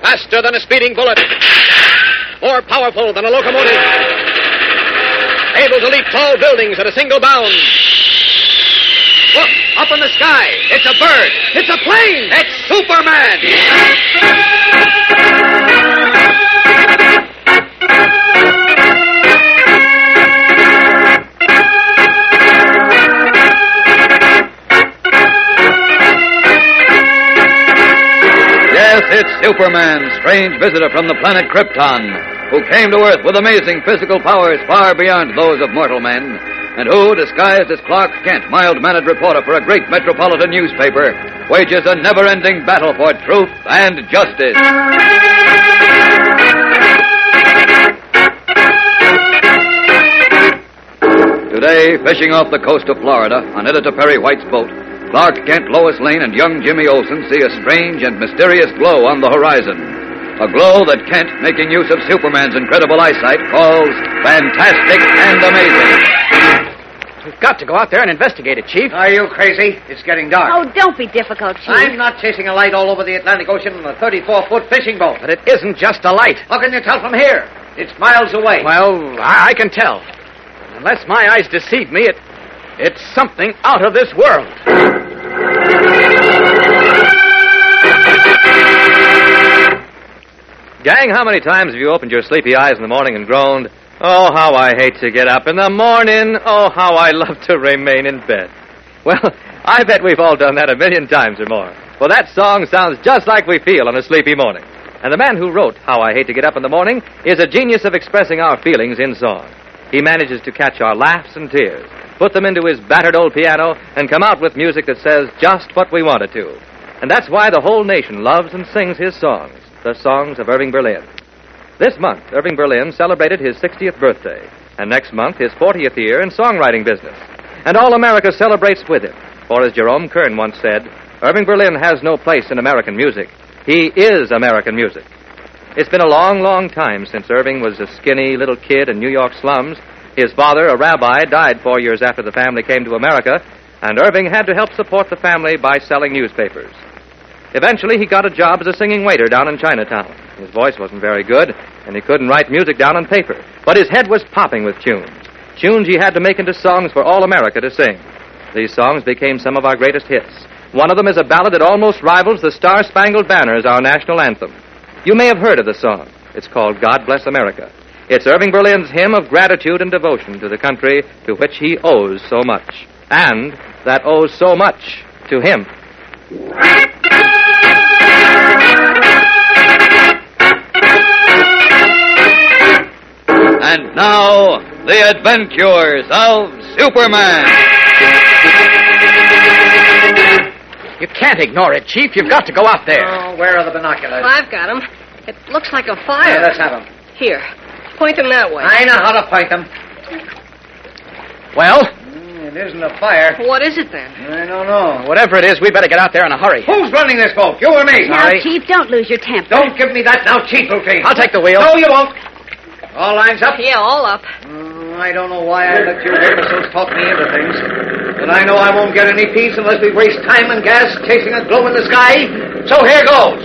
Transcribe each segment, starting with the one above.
Faster than a speeding bullet. More powerful than a locomotive. Able to leap tall buildings at a single bound. Look, up in the sky. It's a bird. It's a plane. It's Superman. Yes, it's Superman, strange visitor from the planet Krypton, who came to Earth with amazing physical powers far beyond those of mortal men, and who, disguised as Clark Kent, mild-mannered reporter for a great metropolitan newspaper, wages a never-ending battle for truth and justice. Today, fishing off the coast of Florida on Editor Perry White's boat, Clark Kent, Lois Lane, and young Jimmy Olsen see a strange and mysterious glow on the horizon. A glow that Kent, making use of Superman's incredible eyesight, calls fantastic and amazing. We've got to go out there and investigate it, Chief. Are you crazy? It's getting dark. Oh, don't be difficult, Chief. I'm not chasing a light all over the Atlantic Ocean in a 34-foot fishing boat. But it isn't just a light. How can you tell from here? It's miles away. Well, I can tell. Unless my eyes deceive me, it's something out of this world. Gang, how many times have you opened your sleepy eyes in the morning and groaned, "Oh, how I hate to get up in the morning. Oh, how I love to remain in bed." Well, I bet we've all done that 1,000,000 times or more. Well, that song sounds just like we feel on a sleepy morning. And the man who wrote How I Hate to Get Up in the Morning is a genius of expressing our feelings in song. He manages to catch our laughs and tears, put them into his battered old piano, and come out with music that says just what we want it to. And that's why the whole nation loves and sings his songs, the songs of Irving Berlin. This month, Irving Berlin celebrated his 60th birthday, and next month his 40th year in songwriting business. And all America celebrates with him, for as Jerome Kern once said, Irving Berlin has no place in American music. He is American music. It's been a long, long time since Irving was a skinny little kid in New York slums. His father, a rabbi, died 4 years after the family came to America, and Irving had to help support the family by selling newspapers. Eventually, he got a job as a singing waiter down in Chinatown. His voice wasn't very good, and he couldn't write music down on paper, but his head was popping with tunes. Tunes he had to make into songs for all America to sing. These songs became some of our greatest hits. One of them is a ballad that almost rivals the Star-Spangled Banner as our national anthem. You may have heard of the song. It's called God Bless America. It's Irving Berlin's hymn of gratitude and devotion to the country to which he owes so much, and that owes so much to him. And now, the adventures of Superman. You can't ignore it, Chief. You've got to go out there. Oh, where are the binoculars? I've got them. It looks like a fire. Let's have them. Here, point them that way. I know how to point them. Well? It isn't a fire. What is it, then? I don't know. Whatever it is, we better get out there in a hurry. Who's running this boat? You or me? Now, Sorry. Chief, don't lose your temper. Don't give me that now, Chief Routine. I'll take the wheel. No, you won't. All lines up? Yeah, all up. I don't know why I let you imbeciles talk me into things. But I know I won't get any peace unless we waste time and gas chasing a glow in the sky. So here goes.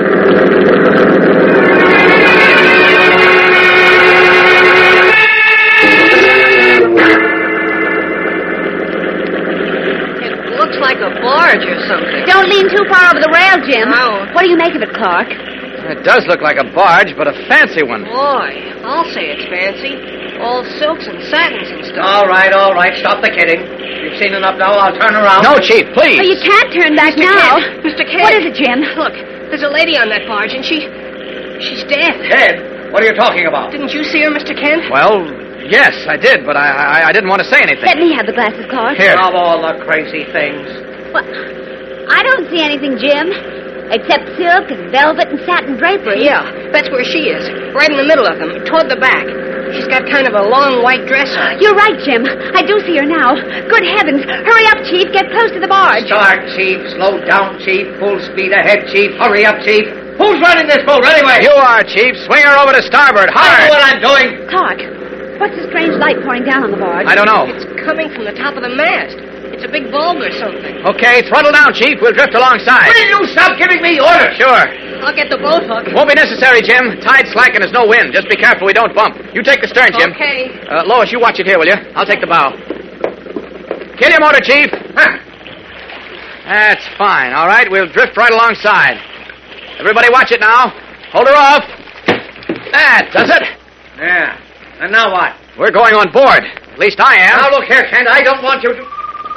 It looks like a barge or something. Don't lean too far over the rail, Jim. No. What do you make of it, Clark? It does look like a barge, but a fancy one. Boy, I'll say it's fancy. All silks and satins and stuff. All right. Stop the kidding. You've seen enough now. I'll turn around. No, Chief, please. Oh, you can't turn back Mr. now. Kent, Mr. Kent. What is it, Jim? Look, there's a lady on that barge, and she's dead. Dead? What are you talking about? Didn't you see her, Mr. Kent? Well, yes, I did, but I didn't want to say anything. Let me have the glasses, Clark. Here. Of all the crazy things. Well, I don't see anything, Jim, except silk and velvet and satin drapery. Yeah, that's where she is. Right in the middle of them, toward the back. She's got kind of a long white dress on. You're right, Jim. I do see her now. Good heavens. Hurry up, Chief. Get close to the barge. Start, Chief. Slow down, Chief. Full speed ahead, Chief. Hurry up, Chief. Who's running this boat anyway? You are, Chief. Swing her over to starboard. I know Hard. what I'm doing. Clark, what's the strange light pouring down on the barge? I don't know. It's coming from the top of the mast. It's a big bulb or something. Okay, throttle down, Chief. We'll drift alongside. Will you stop giving me orders? Sure. I'll get the boat hook. Won't be necessary, Jim. Tide's slack and there's no wind. Just be careful we don't bump. You take the stern, Jim. Okay. Lois, you watch it here, will you? I'll take the bow. Kill your motor, Chief. That's fine. All right, we'll drift right alongside. Everybody watch it now. Hold her off. That does it. Yeah. And now what? We're going on board. At least I am. Now, look here, Kent. I don't want you to...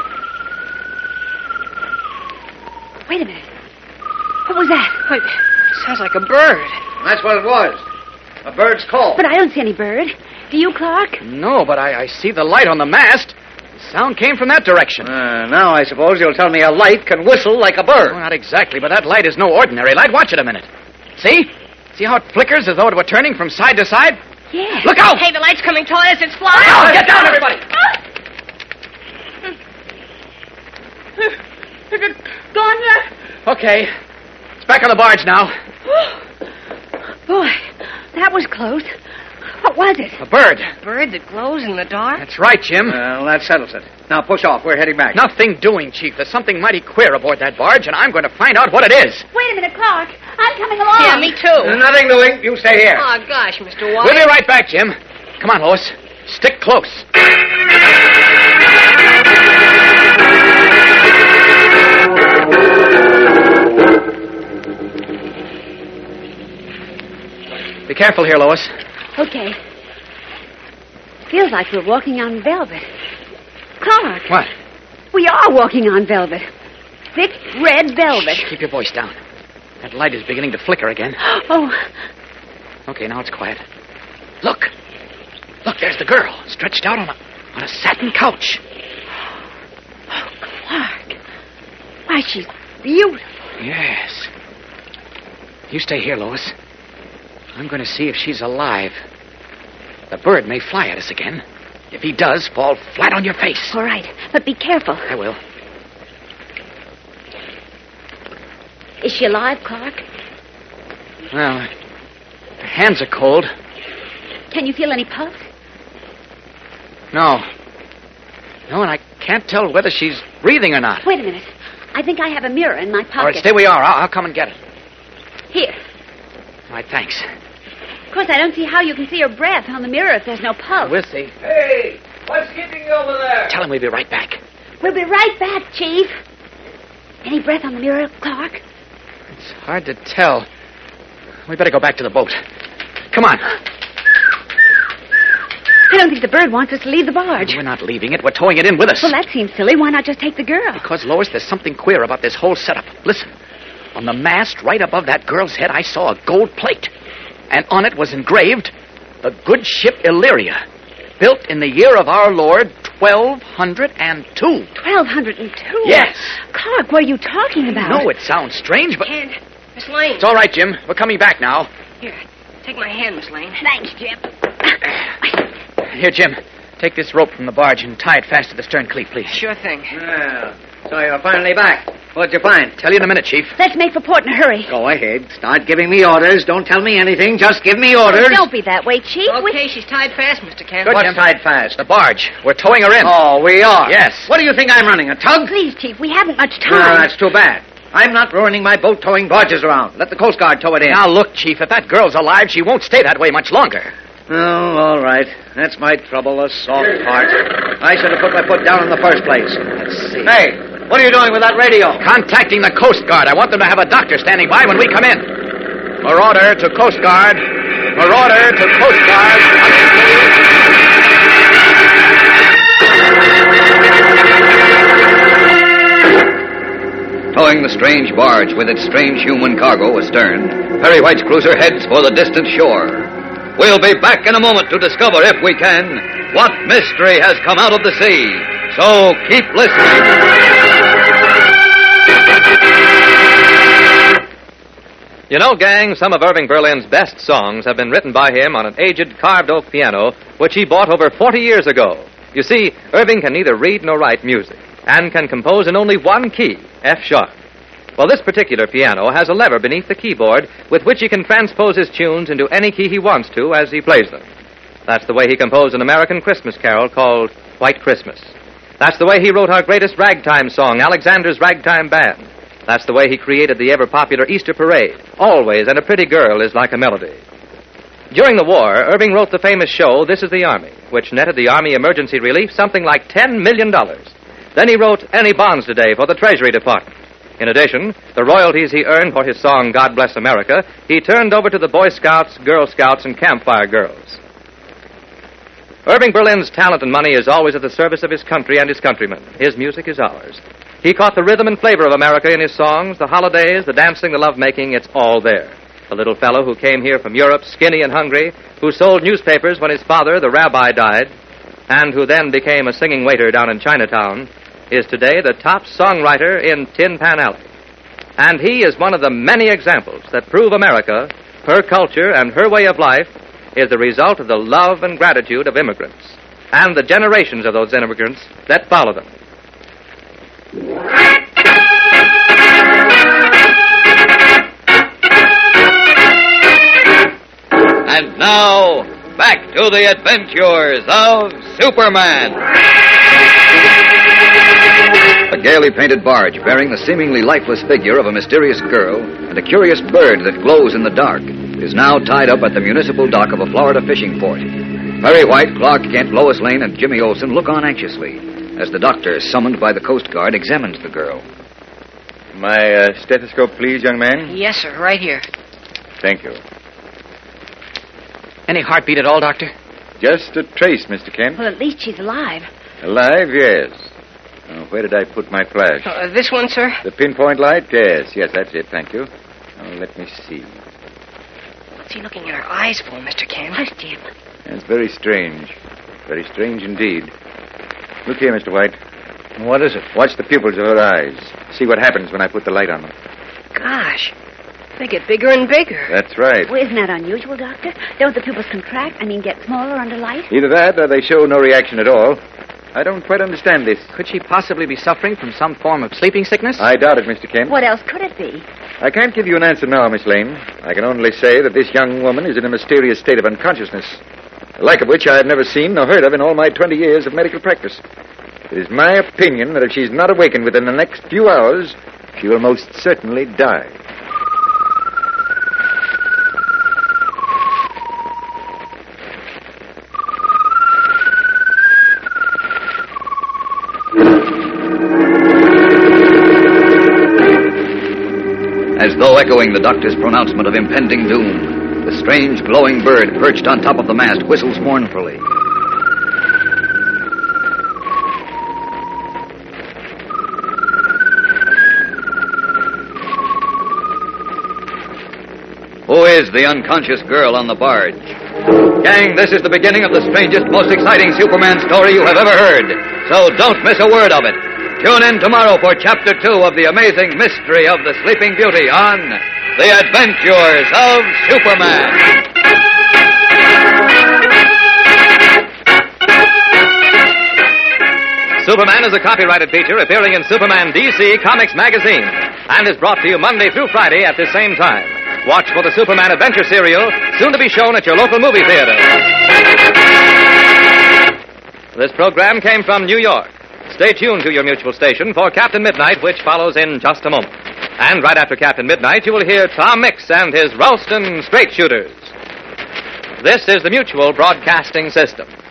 Wait a minute. What was that? Wait, sounds like a bird. That's what it was. A bird's call. But I don't see any bird. Do you, Clark? No, but I see the light on the mast. The sound came from that direction. Now I suppose you'll tell me a light can whistle like a bird. Well, not exactly, but that light is no ordinary light. Watch it a minute. See? See how it flickers as though it were turning from side to side? Yeah. Look out! Hey, the light's coming toward us. It's flying. Now, get down, everybody! Is it gone yet? Okay. It's back on the barge now. Boy, that was close. What was it? A bird. Bird that glows in the dark? That's right, Jim. Well, that settles it. Now push off. We're heading back. Nothing doing, Chief. There's something mighty queer aboard that barge, and I'm going to find out what it is. Wait a minute, Clark. I'm coming along. Yeah, me too. Nothing doing. You stay here. Oh, gosh, Mr. White. We'll be right back, Jim. Come on, Lois. Stick close. Be careful here, Lois. Okay. Feels like we're walking on velvet. Clark. What? We are walking on velvet. Thick red velvet. Shh, keep your voice down. That light is beginning to flicker again. Oh, Okay, now it's quiet. Look. Look, there's the girl, stretched out on a satin couch. Clark. Why, she's beautiful. Yes. You stay here, Lois. I'm going to see if she's alive. The bird may fly at us again. If he does, fall flat on your face. All right, but be careful. I will. Is she alive, Clark? Well, her hands are cold. Can you feel any pulse? No. No, and I can't tell whether she's breathing or not. Wait a minute. I think I have a mirror in my pocket. All right, stay where you are. I'll come and get it. Here. All right, thanks. Of course, I don't see how you can see her breath on the mirror if there's no pulse. We'll see. Hey, what's keeping you over there? Tell him we'll be right back. We'll be right back, Chief. Any breath on the mirror, Clark? It's hard to tell. We better go back to the boat. Come on. I don't think the bird wants us to leave the barge. We're not leaving it. We're towing it in with us. Well, that seems silly. Why not just take the girl? Because, Lois, there's something queer about this whole setup. Listen. On the mast right above that girl's head, I saw a gold plate. And on it was engraved, the good ship Illyria, built in the year of our Lord, 1202. 1202? Yes. Clark, what are you talking about? No, it sounds strange, but... And Miss Lane. It's all right, Jim. We're coming back now. Here, take my hand, Miss Lane. Thanks, Jim. Here, Jim. Take this rope from the barge and tie it fast to the stern cleat, please. Sure thing. Well, so you're finally back. What'd you find? Tell you in a minute, Chief. Let's make for port in a hurry. Go ahead. Start giving me orders. Don't tell me anything. Just give me orders. Don't be that way, Chief. Okay, she's tied fast, Mr. Kent. Good, What's Jim. tied fast? The barge. We're towing her in. Oh, we are? Yes. What do you think I'm running, a tug? Please, Chief, we haven't much No, time. that's too bad. I'm not ruining my boat towing barges around. Let the Coast Guard tow it in. Now, look, Chief, if that girl's alive, she won't stay that way much longer. Oh, all right. That's my trouble, a soft heart. I should have put my foot down in the first place. Let's see. Hey, what are you doing with that radio? Contacting the Coast Guard. I want them to have a doctor standing by when we come in. Marauder to Coast Guard. Marauder to Coast Guard. Come in, please. Towing the strange barge with its strange human cargo astern, Perry White's cruiser heads for the distant shore. We'll be back in a moment to discover, if we can, what mystery has come out of the sea. So keep listening. You know, gang, some of Irving Berlin's best songs have been written by him on an aged carved oak piano, which he bought over 40 years ago. You see, Irving can neither read nor write music, and can compose in only one key, F sharp. Well, this particular piano has a lever beneath the keyboard with which he can transpose his tunes into any key he wants to as he plays them. That's the way he composed an American Christmas carol called White Christmas. That's the way he wrote our greatest ragtime song, Alexander's Ragtime Band. That's the way he created the ever-popular Easter Parade. Always, and a pretty girl is like a melody. During the war, Irving wrote the famous show, This is the Army, which netted the Army Emergency Relief something like $10 million. Then he wrote Any Bonds Today for the Treasury Department. In addition, the royalties he earned for his song, God Bless America, he turned over to the Boy Scouts, Girl Scouts, and Campfire Girls. Irving Berlin's talent and money is always at the service of his country and his countrymen. His music is ours. He caught the rhythm and flavor of America in his songs, the holidays, the dancing, the lovemaking. It's all there. The little fellow who came here from Europe, skinny and hungry, who sold newspapers when his father, the rabbi, died, and who then became a singing waiter down in Chinatown, is today the top songwriter in Tin Pan Alley. And he is one of the many examples that prove America, her culture, and her way of life is the result of the love and gratitude of immigrants and the generations of those immigrants that follow them. And now, back to the adventures of Superman. A gaily painted barge bearing the seemingly lifeless figure of a mysterious girl and a curious bird that glows in the dark is now tied up at the municipal dock of a Florida fishing port. Perry White, Clark Kent, Lois Lane, and Jimmy Olsen look on anxiously as the doctor, summoned by the Coast Guard, examines the girl. My stethoscope, please, young man. Yes, sir, right here. Thank you. Any heartbeat at all, Doctor? Just a trace, Mr. Kent. Well, at least she's alive. Alive, yes. Where did I put my flash? This one, sir? The pinpoint light? Yes, that's it, thank you. Let me see. What's he looking at her eyes for, Mr. Kent? Hush, Jim. It's very strange. Very strange indeed. Look here, Mr. White. What is it? Watch the pupils of her eyes. See what happens when I put the light on them. Gosh, they get bigger and bigger. That's right. Well, isn't that unusual, Doctor? Don't the pupils contract? Get smaller under light? Either that or they show no reaction at all. I don't quite understand this. Could she possibly be suffering from some form of sleeping sickness? I doubt it, Mr. Kent. What else could it be? I can't give you an answer now, Miss Lane. I can only say that this young woman is in a mysterious state of unconsciousness, the like of which I have never seen nor heard of in all my 20 years of medical practice. It is my opinion that if she's not awakened within the next few hours, she will most certainly die. As though echoing the doctor's pronouncement of impending doom, the strange glowing bird perched on top of the mast whistles mournfully. Who is the unconscious girl on the barge? Gang, this is the beginning of the strangest, most exciting Superman story you have ever heard. So don't miss a word of it. Tune in tomorrow for Chapter 2 of the amazing mystery of the Sleeping Beauty on The Adventures of Superman. Superman is a copyrighted feature appearing in Superman DC Comics magazine and is brought to you Monday through Friday at the same time. Watch for the Superman Adventure serial, soon to be shown at your local movie theater. This program came from New York. Stay tuned to your mutual station for Captain Midnight, which follows in just a moment. And right after Captain Midnight, you will hear Tom Mix and his Ralston Straight Shooters. This is the Mutual Broadcasting System.